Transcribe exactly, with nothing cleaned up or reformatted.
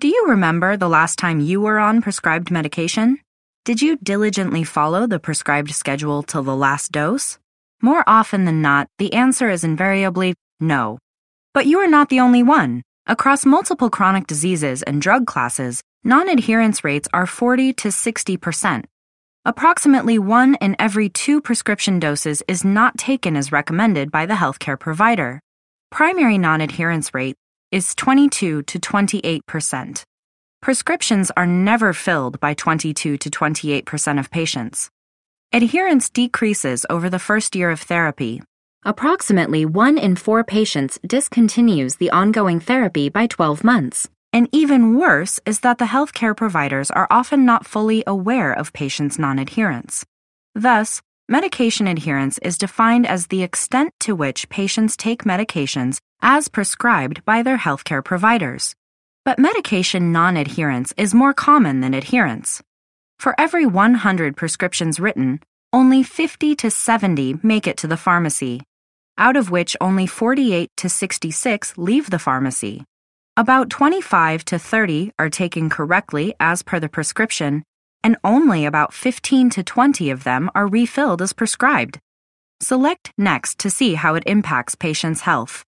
Do you remember the last time you were on prescribed medication? Did you diligently follow the prescribed schedule till the last dose? More often than not, the answer is invariably no. But you are not the only one. Across multiple chronic diseases and drug classes, non-adherence rates are forty to sixty percent. Approximately one in every two prescription doses is not taken as recommended by the healthcare provider. Primary non-adherence rate is twenty-two to twenty-eight percent. Prescriptions are never filled by twenty-two to twenty-eight percent of patients. Adherence decreases over the first year of therapy. Approximately one in four patients discontinues the ongoing therapy by twelve months. And even worse is that the healthcare providers are often not fully aware of patients' non-adherence. Thus, medication adherence is defined as the extent to which patients take medications as prescribed by their healthcare providers. But medication non-adherence is more common than adherence. For every one hundred prescriptions written, only fifty to seventy make it to the pharmacy, out of which only forty-eight to sixty-six leave the pharmacy. About twenty-five to thirty are taken correctly as per the prescription, and only about fifteen to twenty of them are refilled as prescribed. Select Next to see how it impacts patients' health.